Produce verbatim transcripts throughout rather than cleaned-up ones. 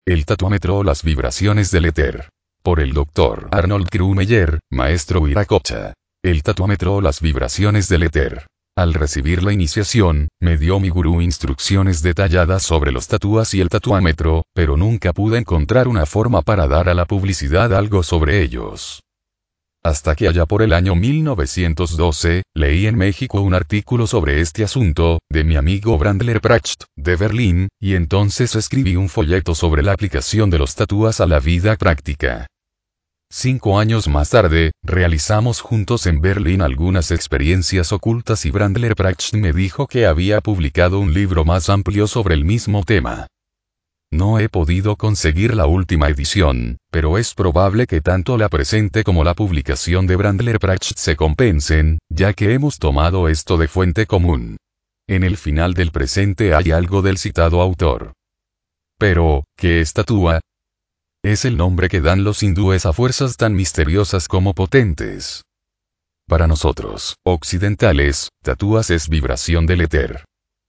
El tatuámetro o las vibraciones del éter. Por el doctor Arnold Krumeyer, maestro Viracocha. El tatuámetro o las vibraciones del éter. Al recibir la iniciación, me dio mi gurú instrucciones detalladas sobre los tatúas y el tatuámetro, pero nunca pude encontrar una forma para dar a la publicidad algo sobre ellos. Hasta que allá por el año mil novecientos doce, leí en México un artículo sobre este asunto, de mi amigo Brandler Pracht, de Berlín, y entonces escribí un folleto sobre la aplicación de los tatúas a la vida práctica. Cinco años más tarde, realizamos juntos en Berlín algunas experiencias ocultas y Brandler Pracht me dijo que había publicado un libro más amplio sobre el mismo tema. No he podido conseguir la última edición, pero es probable que tanto la presente como la publicación de Brandler Pracht se compensen, ya que hemos tomado esto de fuente común. En el final del presente hay algo del citado autor. Pero, ¿qué es tatúa? Es el nombre que dan los hindúes a fuerzas tan misteriosas como potentes. Para nosotros, occidentales, tatúas es vibración del éter.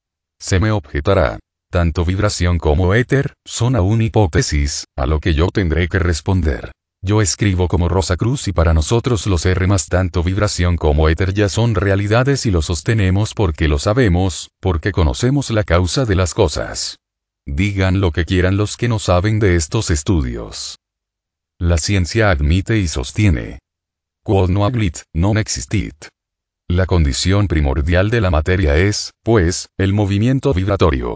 Se me objetará. Tanto vibración como éter, son aún hipótesis, a lo que yo tendré que responder. Yo escribo como Rosa Cruz y para nosotros los R más tanto vibración como éter ya son realidades y lo sostenemos porque lo sabemos, porque conocemos la causa de las cosas. Digan lo que quieran los que no saben de estos estudios. La ciencia admite y sostiene. Quod non hablit, non existit. La condición primordial de la materia es, pues, el movimiento vibratorio.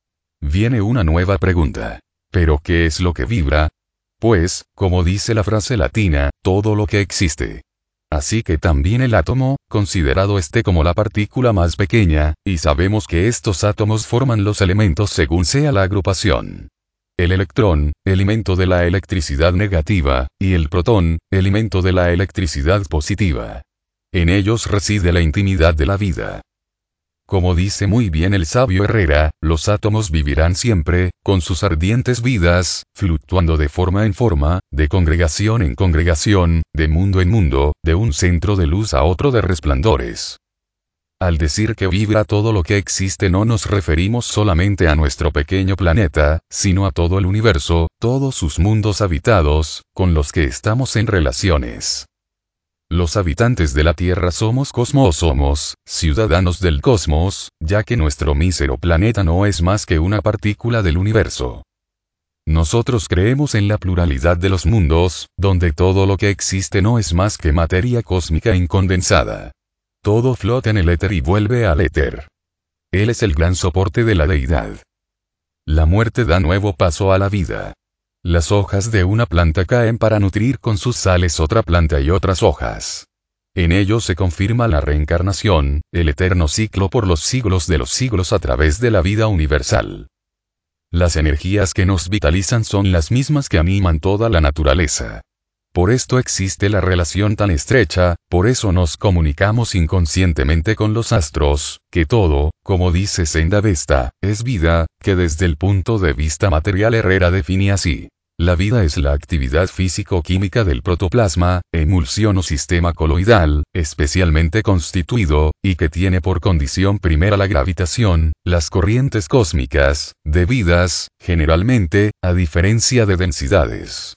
Viene una nueva pregunta. ¿Pero qué es lo que vibra? Pues, como dice la frase latina, todo lo que existe. Así que también el átomo, considerado este como la partícula más pequeña, y sabemos que estos átomos forman los elementos según sea la agrupación. El electrón, elemento de la electricidad negativa, y el protón, elemento de la electricidad positiva. En ellos reside la intimidad de la vida. Como dice muy bien el sabio Herrera, los átomos vivirán siempre, con sus ardientes vidas, fluctuando de forma en forma, de congregación en congregación, de mundo en mundo, de un centro de luz a otro de resplandores. Al decir que vibra todo lo que existe no nos referimos solamente a nuestro pequeño planeta, sino a todo el universo, todos sus mundos habitados, con los que estamos en relaciones. Los habitantes de la Tierra somos cosmos, somos ciudadanos del cosmos, ya que nuestro mísero planeta no es más que una partícula del universo. Nosotros creemos en la pluralidad de los mundos, donde todo lo que existe no es más que materia cósmica incondensada. Todo flota en el éter y vuelve al éter. Él es el gran soporte de la deidad. La muerte da nuevo paso a la vida. Las hojas de una planta caen para nutrir con sus sales otra planta y otras hojas. En ello se confirma la reencarnación, el eterno ciclo por los siglos de los siglos a través de la vida universal. Las energías que nos vitalizan son las mismas que animan toda la naturaleza. Por esto existe la relación tan estrecha, por eso nos comunicamos inconscientemente con los astros, que todo, como dice Sendavesta, es vida, que desde el punto de vista material Herrera define así. La vida es la actividad físico-química del protoplasma, emulsión o sistema coloidal, especialmente constituido, y que tiene por condición primera la gravitación, las corrientes cósmicas, debidas, generalmente, a diferencia de densidades.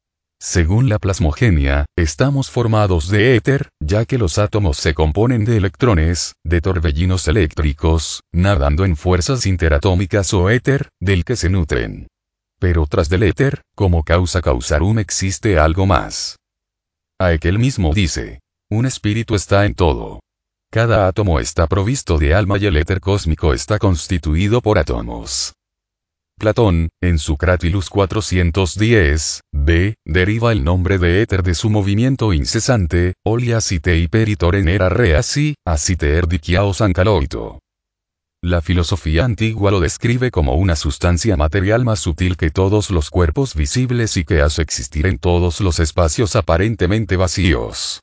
Según la plasmogenia, estamos formados de éter, ya que los átomos se componen de electrones, de torbellinos eléctricos, nadando en fuerzas interatómicas o éter, del que se nutren. Pero tras del éter, como causa causarum existe algo más. Haeckel mismo dice, un espíritu está en todo. Cada átomo está provisto de alma y el éter cósmico está constituido por átomos. Platón, en su Cratylus cuatrocientos diez, b, deriva el nombre de éter de su movimiento incesante, olia site hyperitoren era reasi, asite erdiciaos ancaloito. La filosofía antigua lo describe como una sustancia material más sutil que todos los cuerpos visibles y que hace existir en todos los espacios aparentemente vacíos.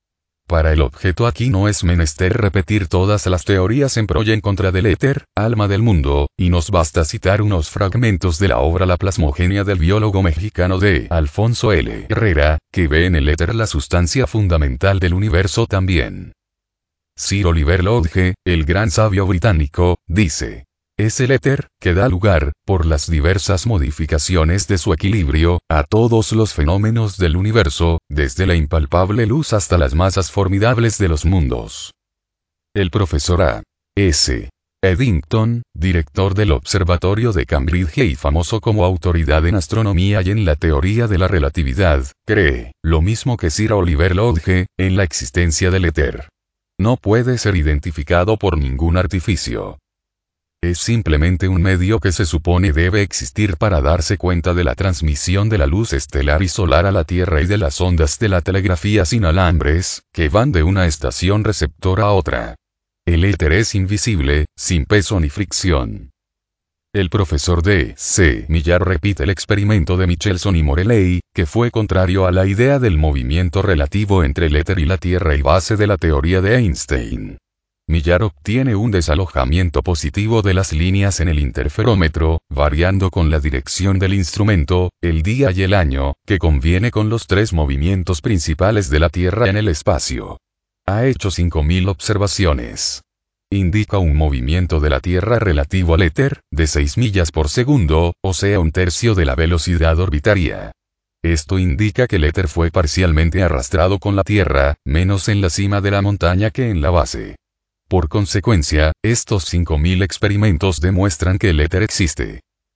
Para el objeto aquí no es menester repetir todas las teorías en pro y en contra del éter, alma del mundo, y nos basta citar unos fragmentos de la obra La plasmogenia del biólogo mexicano de Alfonso L. Herrera, que ve en el éter la sustancia fundamental del universo también. Sir Oliver Lodge, el gran sabio británico, dice: Es el éter, que da lugar, por las diversas modificaciones de su equilibrio, a todos los fenómenos del universo, desde la impalpable luz hasta las masas formidables de los mundos. El profesor A. S. Eddington, director del Observatorio de Cambridge y famoso como autoridad en astronomía y en la teoría de la relatividad, cree, lo mismo que Sir Oliver Lodge, en la existencia del éter. No puede ser identificado por ningún artificio. Es simplemente un medio que se supone debe existir para darse cuenta de la transmisión de la luz estelar y solar a la Tierra y de las ondas de la telegrafía sin alambres, que van de una estación receptora a otra. El éter es invisible, sin peso ni fricción. El profesor D. C. Millar repite el experimento de Michelson y Moreley, que fue contrario a la idea del movimiento relativo entre el éter y la Tierra y base de la teoría de Einstein. Millar obtiene un desalojamiento positivo de las líneas en el interferómetro, variando con la dirección del instrumento, el día y el año, que conviene con los tres movimientos principales de la Tierra en el espacio. Ha hecho cinco mil observaciones. Indica un movimiento de la Tierra relativo al éter, de seis millas por segundo, o sea un tercio de la velocidad orbitaria. Esto indica que el éter fue parcialmente arrastrado con la Tierra, menos en la cima de la montaña que en la base. Por consecuencia, estos cinco mil experimentos demuestran que el éter existe.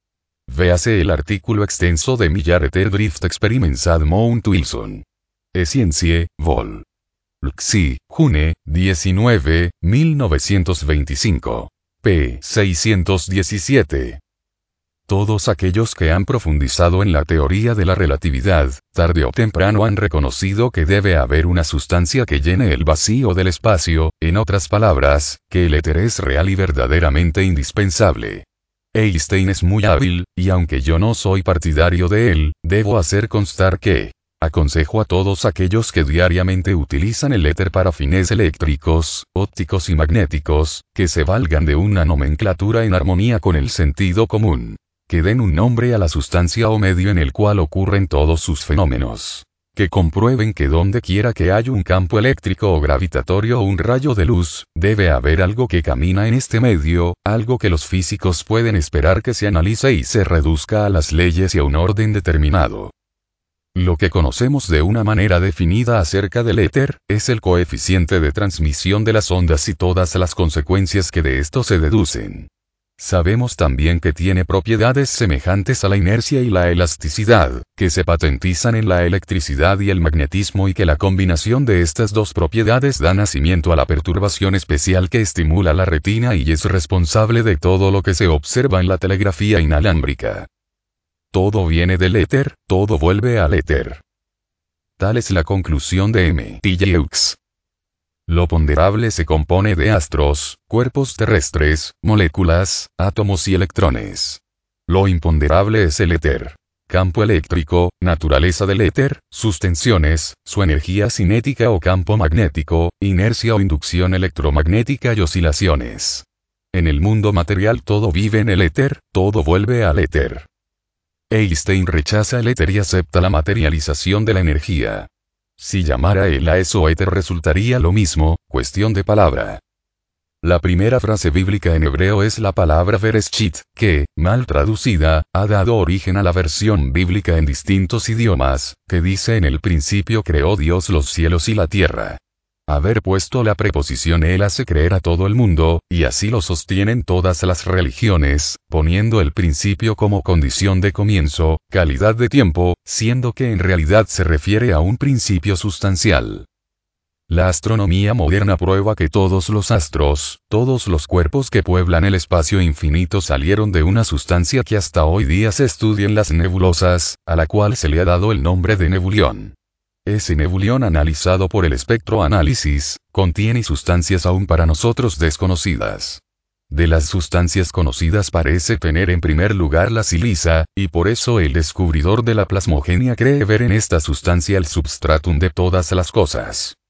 Véase el artículo extenso de Millar Ether Drift Experiments at Mount Wilson. E-Sciences, vol. Lxi, June, diecinueve, mil novecientos veinticinco. p. seiscientos diecisiete. Todos aquellos que han profundizado en la teoría de la relatividad, tarde o temprano han reconocido que debe haber una sustancia que llene el vacío del espacio, en otras palabras, que el éter es real y verdaderamente indispensable. Einstein es muy hábil, y aunque yo no soy partidario de él, debo hacer constar que aconsejo a todos aquellos que diariamente utilizan el éter para fines eléctricos, ópticos y magnéticos, que se valgan de una nomenclatura en armonía con el sentido común. Que den un nombre a la sustancia o medio en el cual ocurren todos sus fenómenos. Que comprueben que donde quiera que haya un campo eléctrico o gravitatorio o un rayo de luz, debe haber algo que camina en este medio, algo que los físicos pueden esperar que se analice y se reduzca a las leyes y a un orden determinado. Lo que conocemos de una manera definida acerca del éter, es el coeficiente de transmisión de las ondas y todas las consecuencias que de esto se deducen. Sabemos también que tiene propiedades semejantes a la inercia y la elasticidad, que se patentizan en la electricidad y el magnetismo y que la combinación de estas dos propiedades da nacimiento a la perturbación especial que estimula la retina y es responsable de todo lo que se observa en la telegrafía inalámbrica. Todo viene del éter, todo vuelve al éter. Tal es la conclusión de M. Tilleux. Lo ponderable se compone de astros, cuerpos terrestres, moléculas, átomos y electrones. Lo imponderable es el éter. Campo eléctrico, naturaleza del éter, sus tensiones, su energía cinética o campo magnético, inercia o inducción electromagnética y oscilaciones. En el mundo material todo vive en el éter, todo vuelve al éter. Einstein rechaza el éter y acepta la materialización de la energía. Si llamara él a eso éter resultaría lo mismo, cuestión de palabra. La primera frase bíblica en hebreo es la palabra Bereshit, que, mal traducida, ha dado origen a la versión bíblica en distintos idiomas, que dice en el principio creó Dios los cielos y la tierra. Haber puesto la preposición él hace creer a todo el mundo, y así lo sostienen todas las religiones, poniendo el principio como condición de comienzo, calidad de tiempo, siendo que en realidad se refiere a un principio sustancial. La astronomía moderna prueba que todos los astros, todos los cuerpos que pueblan el espacio infinito salieron de una sustancia que hasta hoy día se estudia en las nebulosas, a la cual se le ha dado el nombre de nebulión. Ese nebulión analizado por el espectroanálisis, contiene sustancias aún para nosotros desconocidas. De las sustancias conocidas parece tener en primer lugar la siliza, y por eso el descubridor de la plasmogenia cree ver en esta sustancia el substratum de todas las cosas.